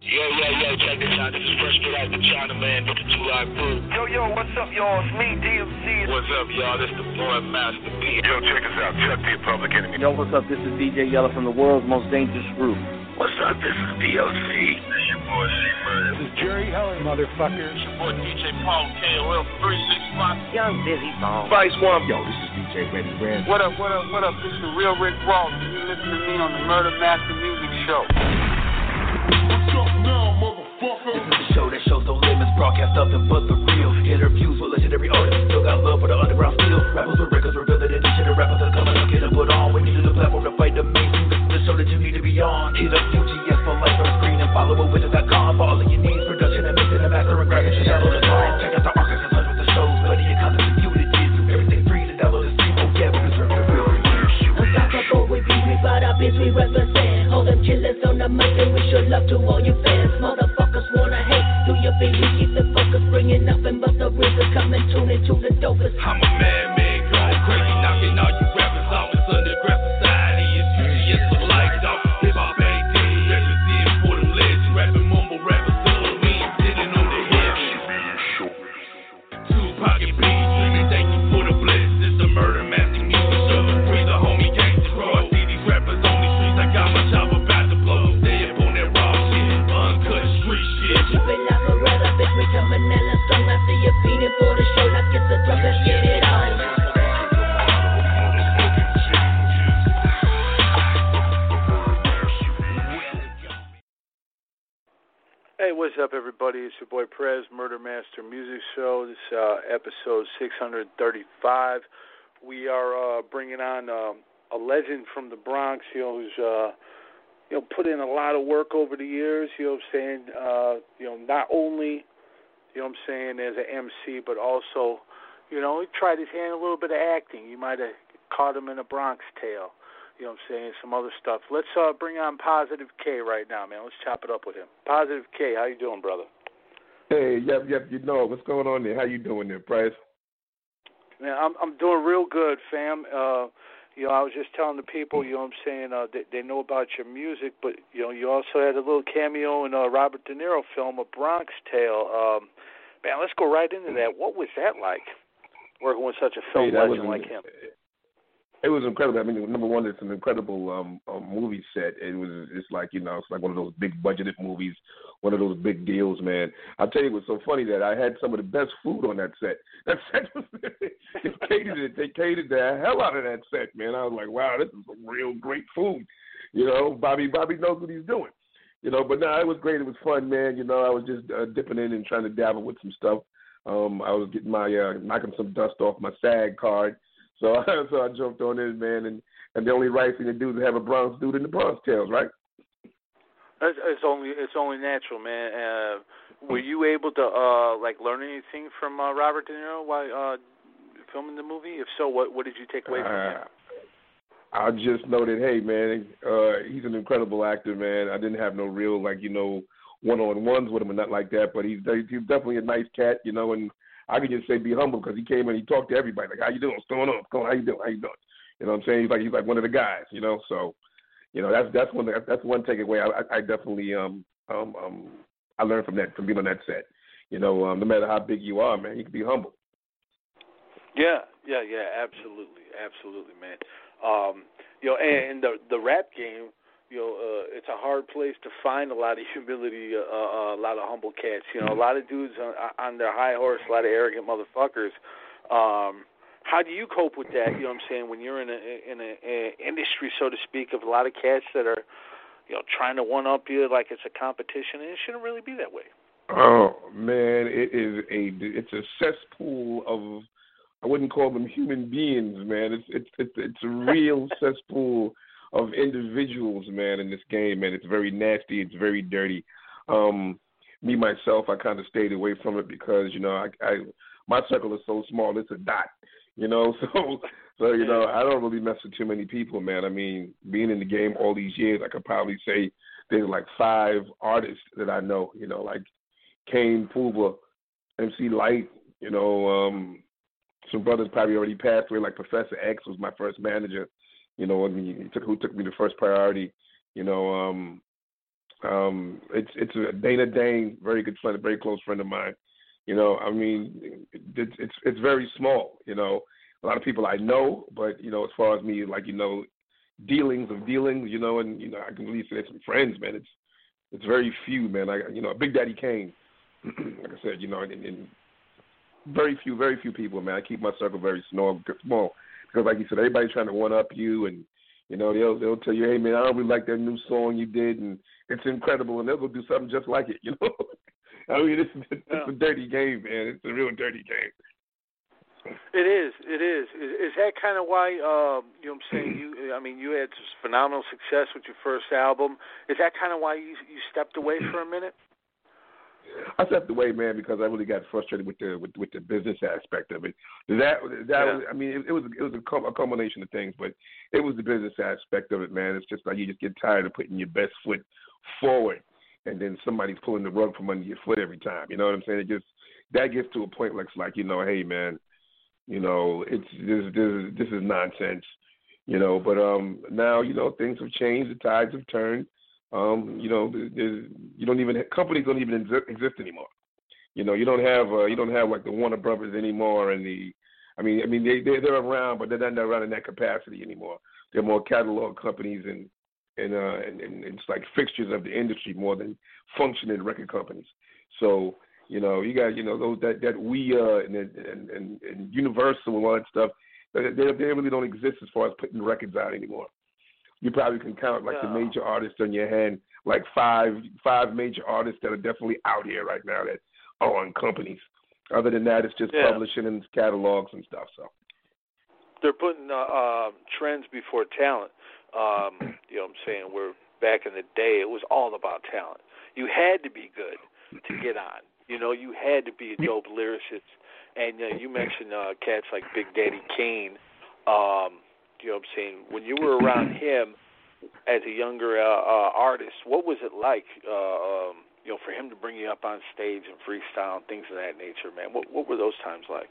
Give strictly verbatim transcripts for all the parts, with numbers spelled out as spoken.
Yo, yo, yo, check this out. This is Fresh Put Out the China Man with the Two Live Crew. Yo, yo, what's up, y'all? It's me, D M C. What's up, y'all? This the boy Master P. Yo, check us out. Chuck the Public Enemy. Yo, what's up? This is D J Yella from the world's most dangerous group. What's up? This is D L C. This your boy C-Murder. This is Jerry Heller, motherfucker. It's your boy D J Paul K O L three six five. Young Busy Bone. Vice One. Yo, this is D J Ready Brand. What up, what up, what up? This is the real Rick Ross. You listen to me on the Murder Master Music Show. What's up now, motherfucker? This is the show that shows no limits, broadcast nothing but the real. Interviews with legendary artists, still got love for the underground steel. Rappers with records revealing the niche, and rappers that come and get them put on. We needed a platform to fight the mainstream. This is the show that you need to be on. Hit up U G S for life on the screen and follow it with dot com for all of your needs. Production and mixing and mastering, grabbing shit out on the song. Check out the archives and hundreds of shows, plenty of content for you to dig through. Everything free to download and stream. Oh yeah, we deserve the real. Unstoppable, we be, we brought our biz, we represent. Hold them killers on the mic and we show love to all you fans. Motherfuckers wanna hate, do your thing, we keep the focus. Bringing nothing but the rhythm, come and tune into the dopest. I'm a man-made, going crazy, knocking all you rappers off. It's underground society, it's U G S for life, dog. Hip-hop ain't dead, represent for them legends. Rapping mumble rappers, so we ain't sitting on the head. Two pocket beats, dreaming, thank you for the blessings. It's the Murder Master Music Show. Free the homie gangsta crow. I see these rappers on these streets, I got my chopper about to blow. Stay up on that raw shit, uncut street shit. Keep it like a rather, bitch, we coming hella strong. I see you feeding for the show, like it's a drug, let's get it on. Hey, what's up, everybody? It's your boy Prez, Murder Master Music Show. This is uh, episode six hundred thirty-five. We are uh, bringing on uh, a legend from the Bronx, you know, who's uh, you know put in a lot of work over the years. You know what I'm saying? Uh, you know, not only you know what I'm saying as an M C, but also you know he tried his hand a little bit of acting. You might have caught him in a Bronx Tale. You know what I'm saying? Some other stuff. Let's uh, bring on Positive K right now, man. Let's chop it up with him. Positive K, how you doing, brother? Hey, yep, yep, you know what's going on there. How you doing there, Price? Man, I'm I'm doing real good, fam. Uh, you know, I was just telling the people, you know what I'm saying, uh, they, they know about your music, but, you know, you also had a little cameo in a Robert De Niro film, A Bronx Tale. Um, man, let's go right into that. What was that like, working with such a film hey, legend like him? It was incredible. I mean, number one, it's an incredible um, um, movie set. It was, it's like, you know, it's like one of those big budgeted movies, one of those big deals, man. I'll tell you, it was so funny that I had some of the best food on that set. That set was, they catered it, they catered the hell out of that set, man. I was like, wow, this is some real great food. You know, Bobby, Bobby knows what he's doing. You know, but no, it was great. It was fun, man. You know, I was just uh, dipping in and trying to dabble with some stuff. Um, I was getting my, uh, knocking some dust off my SAG card. So, so I jumped on it, man, and, and the only right thing to do is have a Bronx dude in the Bronx Tales, right? It's, it's only it's only natural, man. Uh, were you able to uh, like learn anything from uh, Robert De Niro while uh, filming the movie? If so, what what did you take away from uh, him? I just know that, hey, man, uh, he's an incredible actor, man. I didn't have no real, like, you know, one-on-ones with him or nothing like that, but he's he's definitely a nice cat, you know, and I could just say be humble because he came and he talked to everybody. Like, how you doing? What's going on? What's going on? How you doing? How you doing? You know what I'm saying? He's like he's like one of the guys, you know. So, you know, that's that's one that's one takeaway. I, I definitely um um um I learned from that from being on that set. You know, um, no matter how big you are, man, you can be humble. Yeah, yeah, yeah, absolutely, absolutely, man. Um, you know, and the the rap game. You know, uh, it's a hard place to find a lot of humility, uh, uh, a lot of humble cats. You know, a lot of dudes on, on their high horse, a lot of arrogant motherfuckers. Um, how do you cope with that? You know what I'm saying? When you're in a in a, a industry, so to speak, of a lot of cats that are, you know, trying to one up you like it's a competition, and it shouldn't really be that way. Oh man, it is a it's a cesspool of, I wouldn't call them human beings, man. It's it's it's, it's a real cesspool of individuals, man, in this game, man. It's very nasty. It's very dirty. Um, me, myself, I kind of stayed away from it because, you know, I, I my circle is so small. It's a dot, you know. So, so you know, I don't really mess with too many people, man. I mean, being in the game all these years, I could probably say there's like five artists that I know, you know, like Kane, Puba, M C Light, you know, um, some brothers probably already passed away, like Professor X was my first manager. You know, I mean, he took, who took me to First Priority. You know, um, Um, it's it's a Dana Dane, very good friend, a very close friend of mine. You know, I mean, it's it's it's very small. You know, a lot of people I know, but you know, as far as me, like you know, dealings of dealings, you know, and you know, I can really say some friends, man. It's it's very few, man. I you know, Big Daddy Kane, like I said, you know, and, and very few, very few people, man. I keep my circle very small, small because, like you said, everybody's trying to one up you, and you know, they'll they'll tell you, hey, man, I don't really like that new song you did, and it's incredible, and they'll go do something just like it, you know. I mean, it's, it's yeah. a dirty game, man. It's a real dirty game. It is. It is. Is, is that kind of why? Um, you know, what I'm saying you. I mean, you had phenomenal success with your first album. Is that kind of why you you stepped away for a minute? I stepped away, man, because I really got frustrated with the with, with the business aspect of it. That that yeah. was, I mean, it, it was it was a, a culmination of things, but it was the business aspect of it, man. It's just like you just get tired of putting your best foot forward, and then somebody's pulling the rug from under your foot every time. You know what I'm saying? It just that gets to a point where it's like, you know, hey, man, you know, it's this this this is nonsense, you know. But um, now you know things have changed, the tides have turned. Um, you know, you don't even companies don't even exist anymore. You know, you don't have uh, you don't have like the Warner Brothers anymore, and the, I mean, I mean they they're, they're around, but they're not around in that capacity anymore. They're more catalog companies and and uh and, and it's like fixtures of the industry more than functioning record companies. So you know, you got you know those that that we uh and and, and, and Universal and all that stuff. They, they really don't exist as far as putting records out anymore. You probably can count like no. the major artists on your hand, like five five major artists that are definitely out here right now that are on companies. Other than that, it's just yeah. publishing and catalogs and stuff. So they're putting uh, uh, trends before talent. Um, you know what I'm saying? Where back in the day, it was all about talent. You had to be good to get on. You know, you had to be a dope lyricist. And uh, you mentioned uh, cats like Big Daddy Kane. Um, You know what I'm saying? When you were around him as a younger uh, uh, artist, what was it like, uh, um, you know, for him to bring you up on stage and freestyle and things of that nature, man? What what were those times like?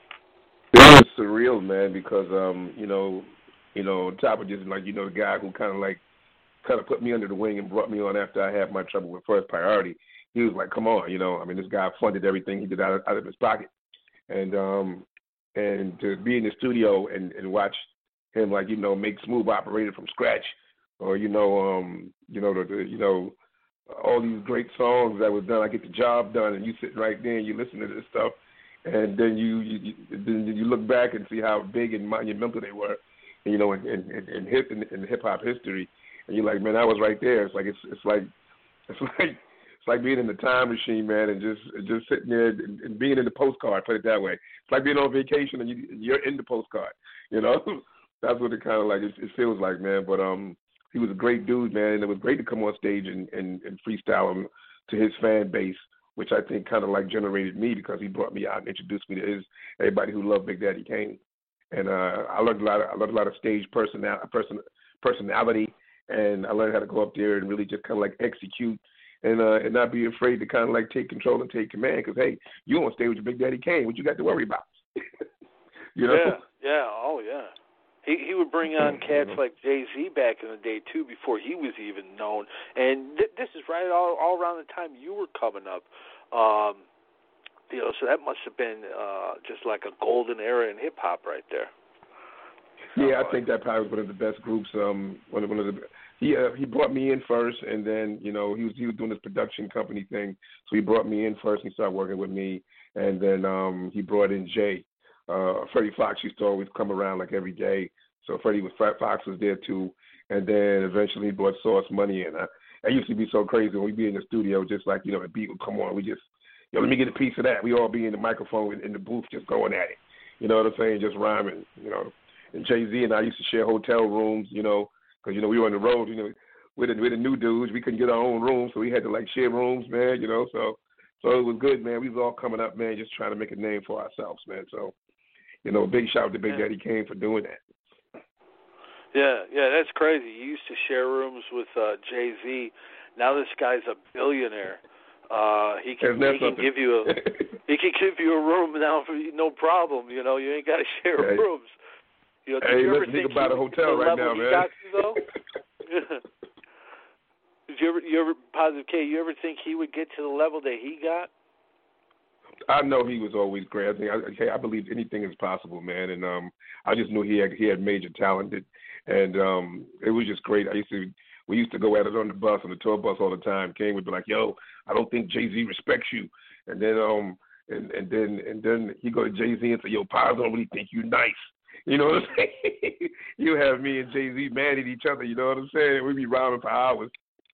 It was surreal, man, because, um, you know, you know, on top of just, like, you know, the guy who kind of, like, kind of put me under the wing and brought me on after I had my trouble with First Priority, he was like, come on, you know, I mean, this guy funded everything he did out of, out of his pocket. And um, and to be in the studio and, and watch him, like, you know, make Smooth Operator from scratch, or, you know, um, you know, the, the, you know, all these great songs that was done. I get the job done, and you sitting right there and you listen to this stuff, and then you, you, you then you look back and see how big and monumental they were, and, you know, in in, in, hip, in, in hip hop history, and you're like, man, I was right there. It's like it's it's like it's like it's like being in the time machine, man, and just just sitting there and, and being in the postcard. Put it that way. It's like being on vacation and you, you're in the postcard, you know. That's what it kind of like it, it feels like, man. But um, he was a great dude, man, and it was great to come on stage and, and, and freestyle him to his fan base, which I think kind of like generated me because he brought me out and introduced me to his everybody who loved Big Daddy Kane. And uh, I learned a lot. Of, I learned a lot of stage personal person personality, and I learned how to go up there and really just kind of like execute and uh, and not be afraid to kind of like take control and take command. Because hey, you on stage with your Big Daddy Kane, what you got to worry about? You know? Yeah. Yeah. Oh yeah. He he would bring on cats like Jay-Z back in the day, too, before he was even known. And th- this is right all, all around the time you were coming up. Um, you know, so that must have been uh, just like a golden era in hip-hop right there. Yeah, I think that probably was one of the best groups. Um, one of, one of the he uh, he brought me in first, and then, you know, he was he was doing this production company thing, so he brought me in first and he started working with me, and then um, he brought in Jay. Uh, Freddie Fox used to always come around like every day, so Freddie was Fox was there too, and then eventually he brought Sauce Money in. I, I used to be so crazy when we'd be in the studio, just like, you know, the beat would come on, we just, you know, let me get a piece of that. We all be in the microphone in the booth just going at it, you know what I'm saying, just rhyming, you know. And Jay-Z and I used to share hotel rooms, you know, because, you know, we were on the road, you know, with the, with the new dudes, we couldn't get our own room, so we had to like share rooms, man, you know, so so it was good, man. We was all coming up, man, just trying to make a name for ourselves, man, so. You know, big shout out to Big yeah. Daddy Kane for doing that. Yeah, yeah, that's crazy. You used to share rooms with uh, Jay-Z. Now this guy's a billionaire. Uh, he can, he can give you a he can give you a room now for no problem. You know, you ain't got to share hey. rooms. You know, hey, let's you ever think about a hotel right now, man. Got you, though? Did you ever, you ever, Positive K, you ever think he would get to the level that he got? I know he was always great. I think I, I believe anything is possible, man. And um, I just knew he had he had major talent, and um, it was just great. I used to we used to go at it on the bus, on the tour bus all the time. King would be like, "Yo, I don't think Jay-Z respects you," and then um, and, and then and then he go to Jay-Z and say, "Yo, Paz don't really think you nice." You know what I'm saying? You have me and Jay-Z mad at each other. You know what I'm saying? We'd be rhyming for hours.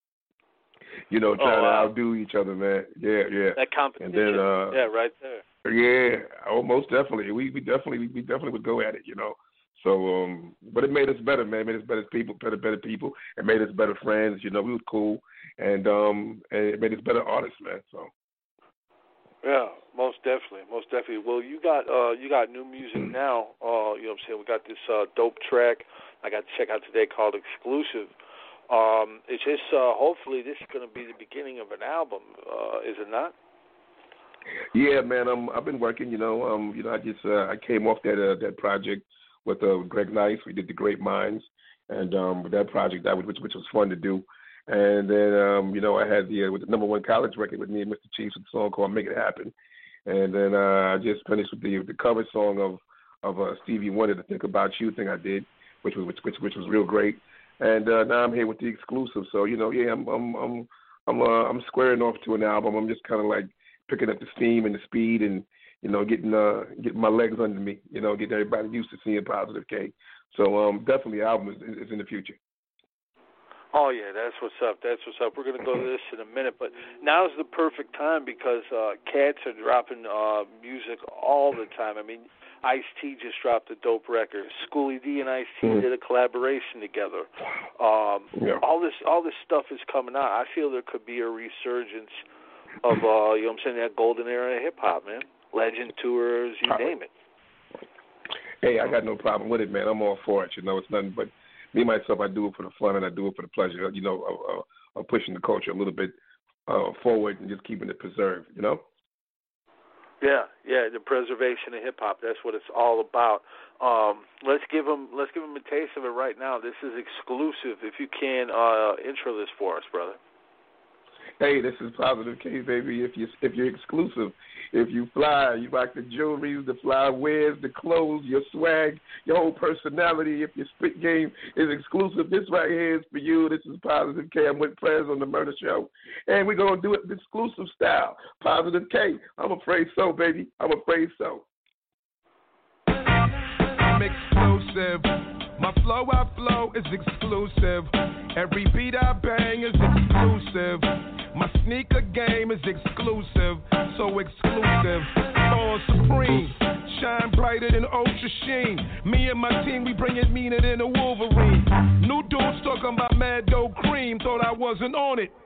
You know, trying oh, wow. to outdo each other, man. Yeah, yeah. That competition. And then, uh, yeah, right there. Yeah, oh, most definitely. We we definitely we definitely would go at it, you know. So, um, but it made us better, man. It made us better people, better better people. It made us better friends. You know, we was cool, and um, and it made us better artists, man. So. Yeah, most definitely, most definitely. Well, you got uh, you got new music now. Uh, you know what I'm saying? We got this uh, dope track I got to check out today called Exclusive. Um, it's just uh, hopefully this is going to be the beginning of an album, uh, is it not? Yeah, man. Um, I've been working. You know, um, you know, I just uh, I came off that uh, that project with uh, Greg Nice. We did The Great Minds, and um, with that project that was, which which was fun to do. And then um, you know, I had the uh, with the number one college record with me and Mister Chiefs, with a song called Make It Happen. And then uh, I just finished with the the cover song of of uh, Stevie Wonder, The Think About You thing I did, which was which which, which was real great. And uh, now I'm here with the exclusive. So you know, yeah, I'm I'm I'm I'm, uh, I'm squaring off to an album. I'm just kind of like picking up the steam and the speed, and you know, getting uh getting my legs under me. You know, getting everybody used to seeing Positive K. So um, definitely, the album is, is in the future. Oh yeah, that's what's up. That's what's up. We're gonna go to this in a minute, but now's the perfect time because uh, cats are dropping uh, music all the time. I mean, Ice-T just dropped a dope record. Schoolie D and Ice-T mm-hmm. did a collaboration together. Um, yeah. All this, all this stuff is coming out. I feel there could be a resurgence of, uh, you know, what I'm saying, that golden era of hip hop, man. Legend tours, you name it. Hey, I got no problem with it, man. I'm all for it. You know, it's nothing but me myself. I do it for the fun and I do it for the pleasure. You know, of, of, of pushing the culture a little bit uh, forward and just keeping it preserved. You know. Yeah, yeah, the preservation of hip hop. That's what it's all about. Um, let's give them, let's give them a taste of it right now. This is exclusive. If you can, uh, intro this for us, brother. Hey, this is Positive K, baby. If you if you're exclusive, if you fly, you rock the jewelry, the fly wears, the clothes, your swag, your whole personality. If your spit game is exclusive, this right here is for you. This is Positive K. I'm with Prez on the Murder Show, and we're gonna do it exclusive style. Positive K. I'm afraid so, baby. I'm afraid so. I'm exclusive. My flow I flow is exclusive. Every beat I bang is exclusive. My sneaker game is exclusive, so exclusive. All supreme, shine brighter than Ultra Sheen. Me and my team, we bring it meaner than a Wolverine. New dudes talking about Mad Dope Cream, thought I wasn't on it.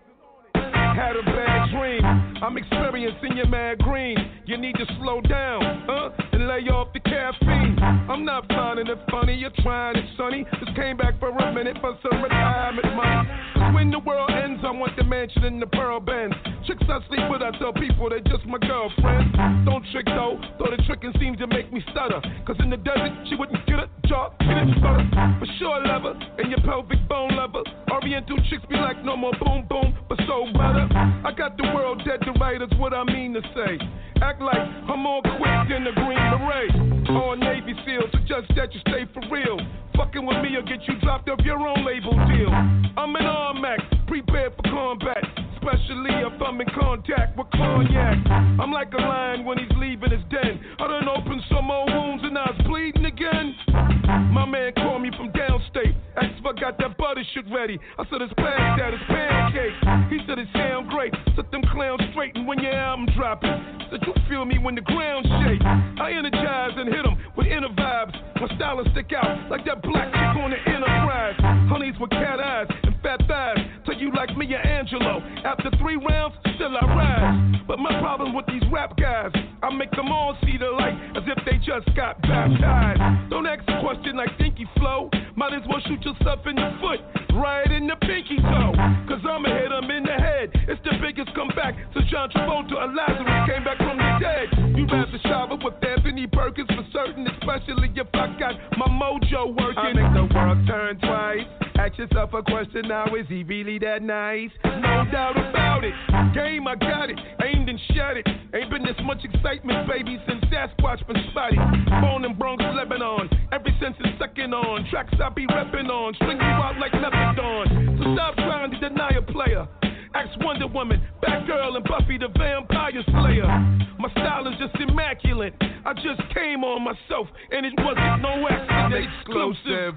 Had a bad dream. I'm experiencing your mad green. You need to slow down, huh? And lay off the caffeine. I'm not finding it funny, you're trying it, sonny. Just came back for a minute for some retirement money. Cause when the world ends, I want the mansion in the pearl bends. Chicks I sleep with, I tell people they're just my girlfriend. Don't trick though, though the tricking seems to make me stutter. Cause in the desert, she wouldn't get a job, get it stutter. For sure, lever, and your pelvic bone lever. Oriental chicks be like, no more boom boom, but so better. I got the world dead to rights, what I mean to say. Act like I'm more quick than the Green Beret. Or a Navy SEAL, suggest that you stay for real. Fucking with me will get you dropped off your own label deal. I'm an R-Max, prepared for combat. Especially if I'm in contact with cognac. I'm like a lion when he's leaving his den. I done opened some more wounds and I was bleeding again. My man called me from downstate. Asked if I got that butter shit ready. I said it's past that, it's pancake. He said it sound great. Set them clowns straight and when your album dropping. Said you feel me when the ground shake. I energize and hit them with inner vibes. My style will stick out like that black chick on the Enterprise. Honeys with cat eyes and fat thighs. Tell you like Maya Angelou. After three rounds, still I rise. But my problem with these rap guys, I make them all see the light as if they just got baptized. Don't ask a question like Dinky Flow. Might as well shoot yourself in the foot, right in the pinky toe. Cause I'ma hit him in the head. It's the biggest comeback since John Travolta or Lazarus came back from the dead. You rather shower with Anthony Perkins for certain, especially if I got my mojo working. I make the world turn twice. Ask yourself a question now, is he really that nice? No doubt about it. Game, I got it. Aimed and shot it. Ain't been this much excitement, baby, since Sasquatch been spotted. Born in Bronx, Lebanon. Every sense is second on. Tracks I be repping on. String you out like Methadone. So stop trying to deny a player. Ask Wonder Woman, Batgirl, and Buffy the Vampire Slayer. My style is just immaculate. I just came on myself, and it wasn't no accident. I'm exclusive.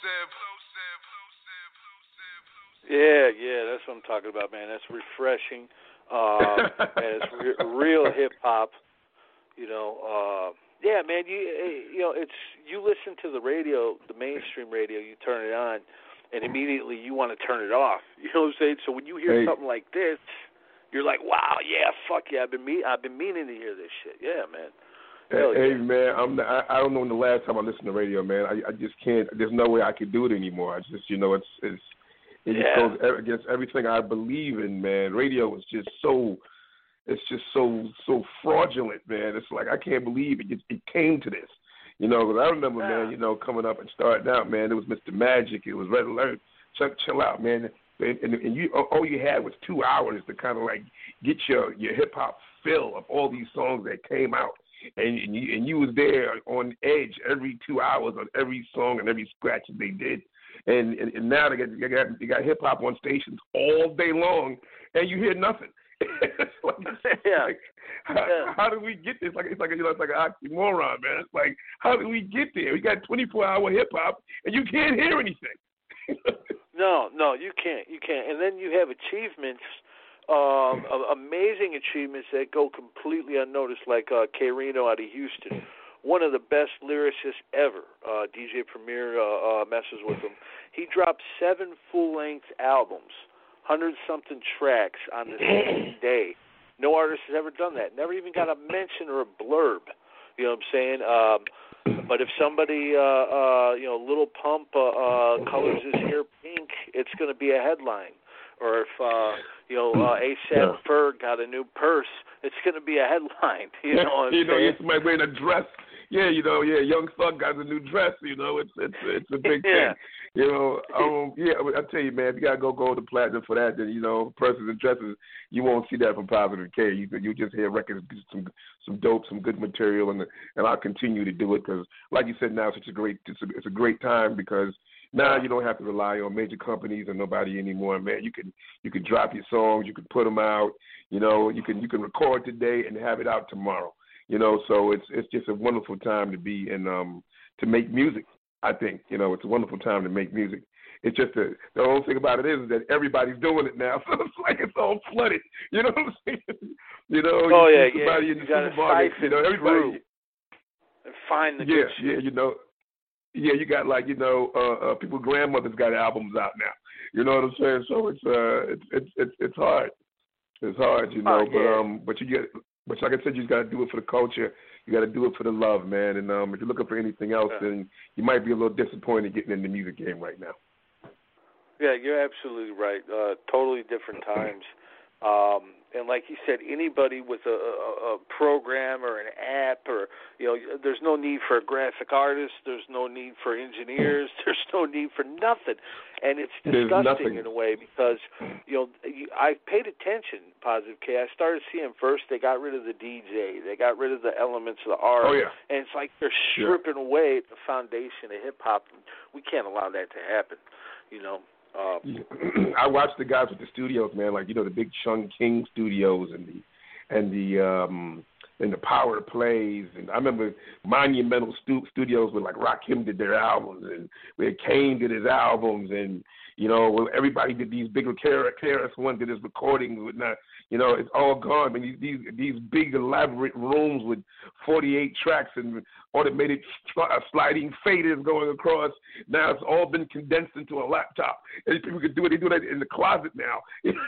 Yeah, yeah, that's what I'm talking about, man. That's refreshing. Uh, and it's re- real hip hop. You know, uh, yeah, man. You you know, it's you listen to the radio, the mainstream radio. You turn it on, and immediately you want to turn it off. You know what I'm saying? So when you hear hey. something like this, you're like, wow, yeah, fuck yeah, I've been me- I've been meaning to hear this shit. Yeah, man. Hell hey, yeah. man, I'm the, I, I don't know when the last time I listened to radio, man. I, I just can't. There's no way I could do it anymore. I just, you know, it's it's it yeah. just goes against everything I believe in, man. Radio is just so. It's just so so fraudulent, man. It's like I can't believe it. It, it came to this. You know, because I remember, yeah. man, you know, coming up and starting out, man, it was Mister Magic, it was Red Alert, Chuck Chill Out, man. And, and, and you, all you had was two hours to kind of like get your, your hip-hop fill of all these songs that came out. And, and, you, and you was there on edge every two hours on every song and every scratch that they did. And, and, and now they got, they got, they got hip-hop on stations all day long, and you hear nothing. It's like, yeah. Like, how, yeah. how did we get this? Like it's like you know, it's like an oxymoron, man. It's like how did we get there? We got twenty-four hour hip hop, and you can't hear anything. no, no, you can't, you can't. And then you have achievements, um, amazing achievements that go completely unnoticed, like uh, K Reno out of Houston, one of the best lyricists ever. Uh, D J Premier uh, uh, messes with him. He dropped seven full length albums. Hundred-something tracks on the same day. No artist has ever done that. Never even got a mention or a blurb. You know what I'm saying? Um, but if somebody, uh, uh, you know, Lil Pump uh, uh, colors his hair pink, it's going to be a headline. Or if, uh, you know, uh, ASAP yeah. Ferg got a new purse, it's going to be a headline. You know what I'm you know, saying? Somebody wearing a dress. Yeah, you know, yeah, Young Thug got a new dress. You know, it's it's it's a big yeah. thing. You know, um, yeah, I tell you, man, if you gotta go gold to platinum for that, then you know, persons and dresses, you won't see that from Positive K. You you just hear records, some some dope, some good material, and and I'll continue to do it because, like you said, now it's such a great it's a, it's a great time because now you don't have to rely on major companies and nobody anymore, man. You can you can drop your songs, you can put them out, you know, you can you can record today and have it out tomorrow. You know, so it's it's just a wonderful time to be in um to make music. I think, you know, it's a wonderful time to make music. It's just a, the only thing about it is that everybody's doing it now, so it's like it's all flooded. You know what I'm saying? You know, oh you yeah, see somebody yeah. in the you supermarket, you know, everybody and find the yeah, good shit. yeah, you know, yeah, you got like you know, uh, uh, people's grandmothers got albums out now. You know what I'm saying? So it's uh, it's it's it's, it's hard. It's hard, you know, oh, yeah. but um, but you get. But like I said, you just got to do it for the culture. You got to do it for the love, man. And um, if you're looking for anything else, yeah. then you might be a little disappointed getting in the music game right now. Yeah, you're absolutely right. Uh, totally different times. Um, and like you said, anybody with a, a, a program or an app or, you know, there's no need for a graphic artist. There's no need for engineers. There's no need for nothing. And it's disgusting in a way because, you know, I paid attention, Positive K. I started seeing first they got rid of the D J. They got rid of the elements of the art. Oh, yeah. And it's like they're stripping yeah. away the foundation of hip-hop. We can't allow that to happen, you know. Um, I watch the guys with the studios, man, like, you know, the big Chung King studios and the and the um and the Power Plays, and I remember Monumental stu- Studios where like Rakim did their albums and where Kane did his albums, and you know where everybody did these bigger K R S One did his recordings with not, you know, it's all gone. I mean, these these these big elaborate rooms with forty-eight tracks and automated sliding faders going across. Now it's all been condensed into a laptop, and people can do it. They do that in the closet now.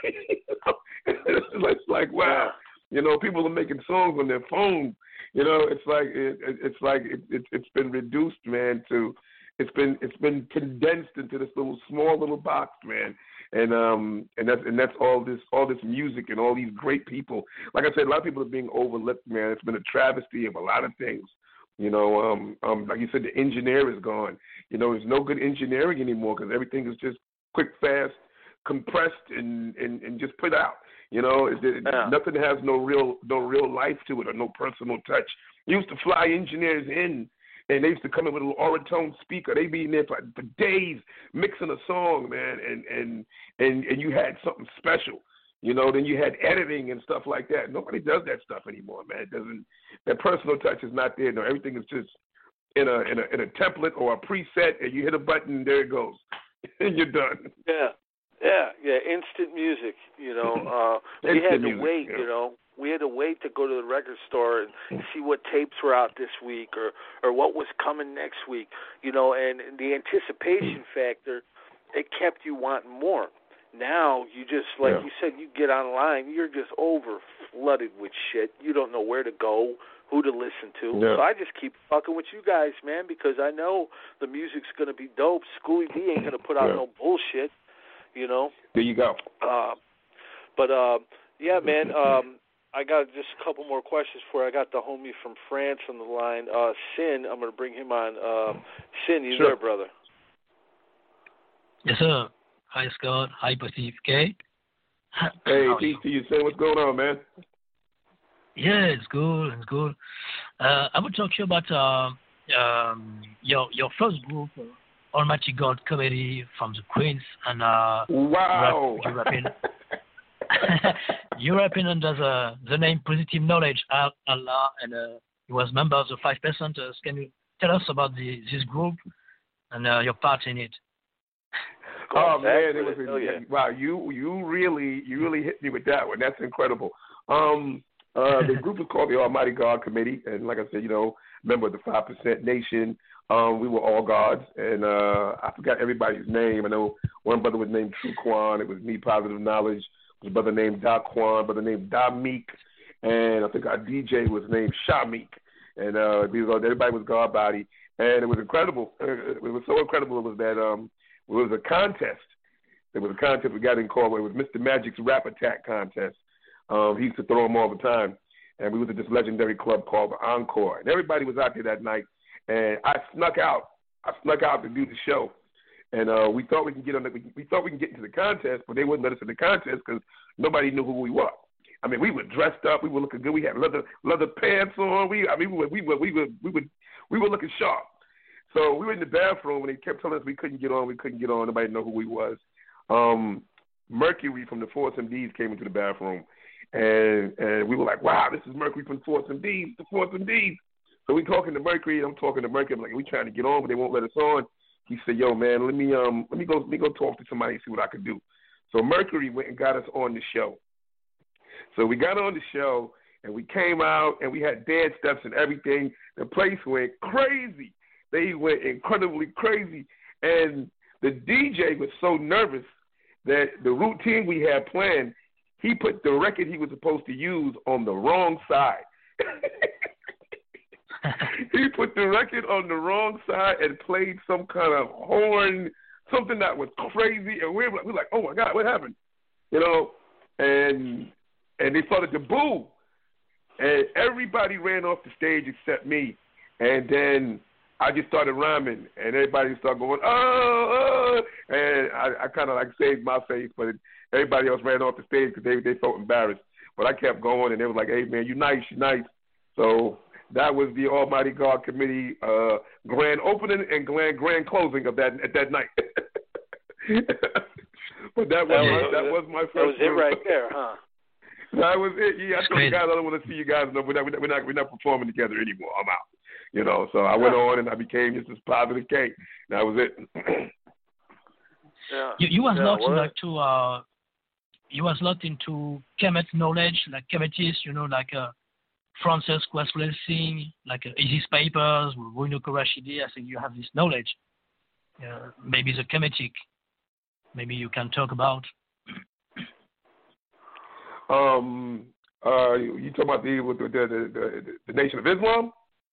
It's like wow. You know, people are making songs on their phone. You know, it's like it, it, it's like it, it, it's been reduced, man. To it's been it's been condensed into this little small little box, man. And um and that's and that's all this all this music and all these great people. Like I said, a lot of people are being overlooked, man. It's been a travesty of a lot of things. You know, um, um, like you said, the engineer is gone. You know, there's no good engineering anymore because everything is just quick, fast, compressed, and, and, and just put out. You know, it, it, yeah. nothing has no real no real life to it or no personal touch. You used to fly engineers in, and they used to come in with a little Oratone speaker. They'd be in there for, for days mixing a song, man, and, and and and you had something special. You know, then you had editing and stuff like that. Nobody does that stuff anymore, man. It doesn't. That personal touch is not there. No, everything is just in a in a in a template or a preset, and you hit a button, and there it goes, and you're done. Yeah. Yeah, yeah, instant music, you know. Uh, we had to music, wait, yeah. you know. We had to wait to go to the record store and see what tapes were out this week or, or what was coming next week, you know, and the anticipation factor, it kept you wanting more. Now, you just, like yeah. you said, you get online, you're just over flooded with shit. You don't know where to go, who to listen to. Yeah. So I just keep fucking with you guys, man, because I know the music's going to be dope. Schoolie D ain't going to put out yeah. no bullshit. You know. There you go. Uh, but uh, yeah, man. Um, I got just a couple more questions for you. I got the homie from France on the line. Uh, Sin, I'm going to bring him on. Uh, Sin, you sure. there, brother? Yes, sir. Hi, Scott. Hi, Positive K. Hey, peace to you, Sin. What's going on, man? Yeah, it's good. It's good. Uh, I would talk to you about uh, um, your your first group. Uh, Almighty God Comedy from the Queens, and uh, wow, you're rapping, you're rapping under the, the name Positive Knowledge Allah, and uh, you was member of the Five Percenters. Can you tell us about the, this group and uh, your part in it? Oh man, it was a, wow! You you really you really hit me with that one. That's incredible. Um, uh, the group is called the Almighty God Committee, and like I said, you know, member of the Five Percent Nation. Um, we were all gods, and uh, I forgot everybody's name. I know one brother was named True Quan. It was me, Positive Knowledge. There was a brother named Da Quan, brother named Da Meek, and I think our D J was named Sha Meek. And uh, everybody was God body, and it was incredible. It was so incredible. It was that um, it was a contest. There was a contest we got in called. It was Mister Magic's Rap Attack contest. Um, he used to throw them all the time, and we was at this legendary club called the Encore, and everybody was out there that night. And I snuck out. I snuck out to do the show, and uh, we thought we could get on. The, we, we thought we could get into the contest, but they wouldn't let us in the contest because nobody knew who we were. I mean, we were dressed up. We were looking good. We had leather leather pants on. We, I mean, we were we were we were we were we were looking sharp. So we were in the bathroom, and they kept telling us we couldn't get on. We couldn't get on. Nobody knew who we was. Um, Mercury from the Force M Ds came into the bathroom, and and we were like, wow, this is Mercury from the Force M Ds. The Force M Ds. So we talking to Mercury, and I'm talking to Mercury. I'm like, we trying to get on, but they won't let us on. He said, yo, man, let me um let me go let me go talk to somebody and see what I can do. So Mercury went and got us on the show. So we got on the show, and we came out, and we had dance steps and everything. The place went crazy. They went incredibly crazy. And the D J was so nervous that the routine we had planned, he put the record he was supposed to use on the wrong side. He put the record on the wrong side and played some kind of horn, something that was crazy. And we were, we were like, oh, my God, what happened? You know, and and they started to boo. And everybody ran off the stage except me. And then I just started rhyming, and everybody started going, oh, oh. And I, I kind of like saved my face, but it, everybody else ran off the stage because they, they felt embarrassed. But I kept going, and they were like, hey, man, you nice, you nice. So that was the Almighty God Committee uh, grand opening and grand, grand closing of that at that night. But that was, that was, my, that was my first. That was it right there, huh? That was it. Yeah, I told you guys I don't want to see you guys. No, we're not, we're not, we're not performing together anymore. I'm out. You know, so I went on and I became just as Positive K. That was it. yeah. You, you was yeah, locked what? like to uh, you was locked into Kemet knowledge, like Kemetis, you know, like uh, Francis Quest Racing, like uh, Easy Papers, Bruno Korashidi. I think you have this knowledge. Uh, maybe the Kemetic. Maybe you can talk about. Um, uh, you talking about the the the, the, the Nation of Islam?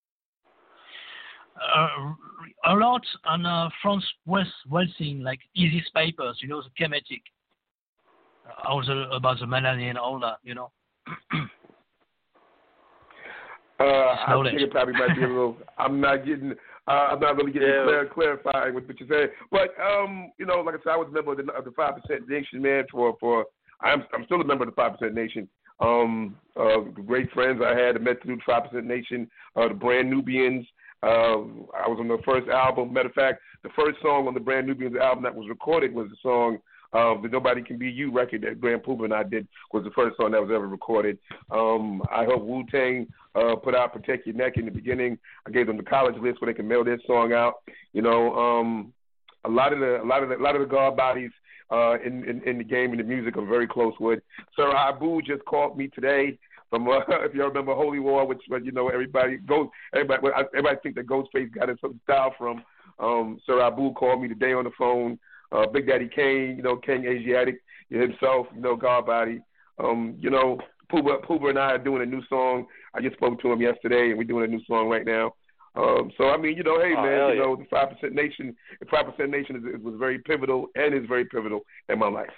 Uh, a lot on uh, France West Welsing, like Easy Papers, you know, the Kemetic. Uh, also about the Melanie and all that, you know. uh, I think it probably might be a little. I'm not getting. Uh, I'm not really getting yeah. clear, clarifying with what you're saying. But, um, you know, like I said, I was a member of the, of the five percent Nation, man, for, for I'm, I'm still a member of the five percent Nation. Um, uh, great friends I had, I met through the five percent Nation, uh, the Brand Nubians. Uh, I was on the first album. Matter of fact, the first song on the Brand Nubians album that was recorded was the song uh, The Nobody Can Be You record that Grand Puba and I did, was the first song that was ever recorded. Um, I helped Wu-Tang uh, put out Protect Your Neck in the beginning. I gave them the college list where they can mail their song out. You know, um, a lot of the a lot of the, a lot of the guard bodies uh, in, in in the game and the music I'm very close with. Sir Abu just called me today. From uh, if you remember Holy War, which you know everybody goes, everybody everybody think that Ghostface got his style from. Um, Sir Abu called me today on the phone. Uh, Big Daddy Kane, you know King Asiatic himself, you know God Body. Um, you know Puba, Puba and I are doing a new song. I just spoke to him yesterday, and we're doing a new song right now. Um, so I mean, you know, hey oh, man, you yeah. know the five percent Nation, the five percent Nation is, was very pivotal and is very pivotal in my life.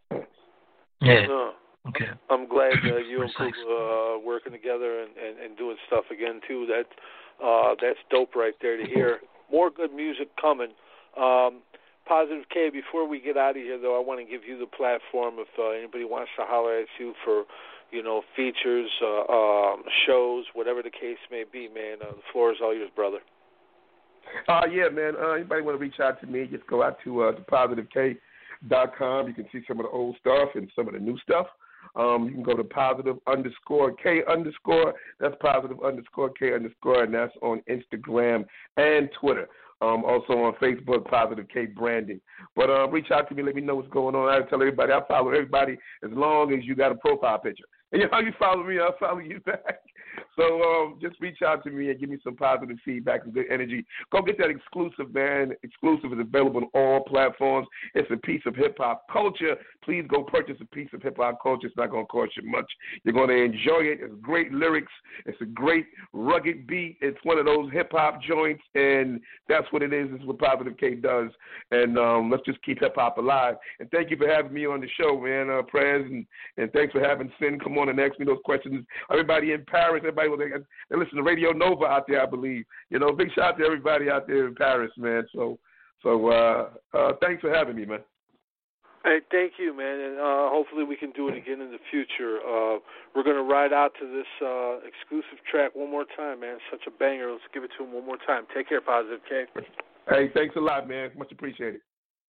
Yeah. Uh. Okay. I'm glad uh, you and Puba uh, working together and, and, and doing stuff again too. That uh, that's dope right there to hear. More good music coming. Um, Positive K. Before we get out of here, though, I want to give you the platform if uh, anybody wants to holler at you for, you know, features, uh, um, shows, whatever the case may be. Man, uh, the floor is all yours, brother. Uh, yeah, man. Uh, anybody want to reach out to me? Just go out to uh, to positive k dot com. You can see some of the old stuff and some of the new stuff. Um, you can go to positive underscore K underscore. That's positive underscore K underscore, and that's on Instagram and Twitter. Um, also on Facebook, Positive K Branding. But uh, reach out to me, let me know what's going on. I tell everybody, I follow everybody as long as you got a profile picture. And you know, you follow me, I'll follow you back. So um, just reach out to me and give me some positive feedback and good energy. Go get that exclusive, man. Exclusive is available on all platforms. It's a piece of hip-hop culture. Please go purchase a piece of hip-hop culture. It's not going to cost you much. You're going to enjoy it. It's great lyrics. It's a great rugged beat. It's one of those hip-hop joints, and that's what it is. It's what Positive K does. And um, let's just keep hip-hop alive. And thank you for having me on the show, man, uh, Prez, and, and thanks for having Sin come on and ask me those questions. Everybody in Paris, everybody, they, they listen to Radio Nova out there, I believe. You know, big shout out to everybody out there in Paris, man. So, so uh, uh, thanks for having me, man. Hey, thank you, man, and uh, hopefully we can do it again in the future. Uh, we're going to ride out to this uh, exclusive track one more time, man. Such a banger. Let's give it to him one more time. Take care, Positive K. Hey, thanks a lot, man. Much appreciated.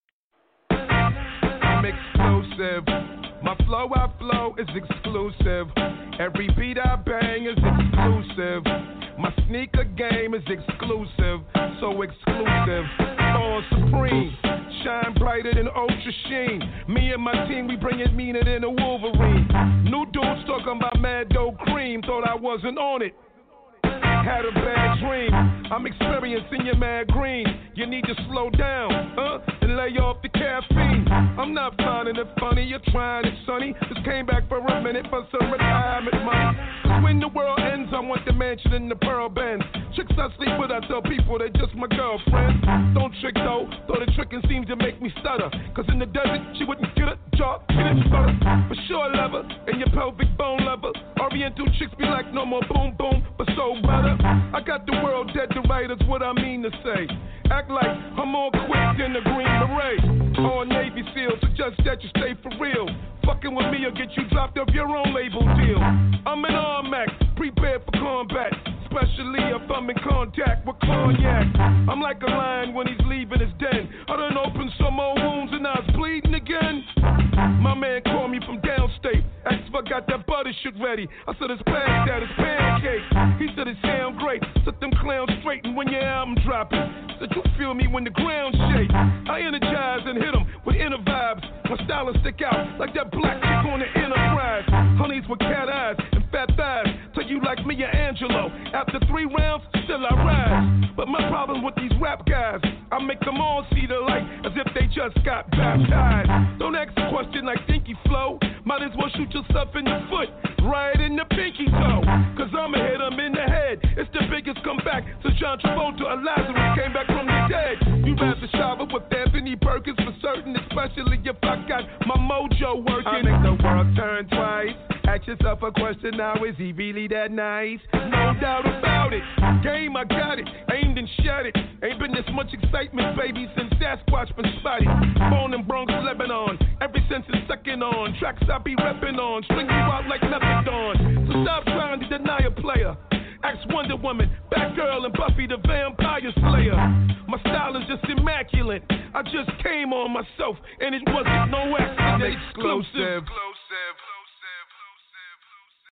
I'm explosive. My flow I flow is exclusive. Every beat I bang is exclusive. My sneaker game is exclusive. So exclusive. All supreme. Shine brighter than Ultra Sheen. Me and my team, we bring it meaner than a Wolverine. New dudes talking about Mad Dough Cream. Thought I wasn't on it. Had a bad dream. I'm experiencing your mad green. You need to slow down, huh? And lay off the caffeine. I'm not finding it funny. You're trying it, sonny. Just came back for a minute for some retirement money. Cause when the world ends, I want the mansion in the Pearl Bends. Chicks I sleep with, I tell people they're just my girlfriend. Don't trick though, though the trickin' seems to make me stutter. Cause in the desert, she wouldn't get a job, get it stutter. For sure, lever, and your pelvic bone lever. Oriental chicks be like, no more boom boom, but so better. I got the world dead to right, that's what I mean to say. Act like I'm more quick than the Green Beret. All Navy SEALs suggest that you stay for real. Fucking with me will get you dropped off your own label deal. I'm an Armac, prepared for combat. Especially if I'm in contact with cognac. I'm like a lion when he's leaving his den. I done opened some old wounds and now it's bleeding again. My man called me from downstate. Asked if I got that butter shit ready. I said it's past that, it's pancake. He said it sound great. Set them clowns straight and when your album dropping. Said you feel me when the ground shake. I energize and hit them with inner vibes. My style will stick out like that black chick on the Enterprise. Honeys with cat eyes and fat thighs. Tell you like Mia Angelou. After three rounds, still I rise. But my problem with these rap guys, I make them all see the light as if they just got baptized. Don't ask a question like Dinky Flow. Might as well shoot yourself in the foot, right in the pinky toe. Cause I'ma hit them in the head. It's the biggest comeback since John Travolta or Lazarus came back from the dead. You rather shower with Anthony Perkins for certain, especially if I got my mojo working. I make the world turn twice. Ask yourself a question now, is he really that nice? No doubt about it. Game, I got it. Aimed and shot it. Ain't been this much excitement, baby, since Sasquatch been spotted. Born in Bronx, Lebanon. Ever since it's second on. Tracks I be reppin' on. String you out like nothing dawn. So stop trying to deny a player. Ask Wonder Woman, Batgirl, and Buffy the Vampire Slayer. My style is just immaculate. I just came on myself, and it wasn't no accident. I'm exclusive.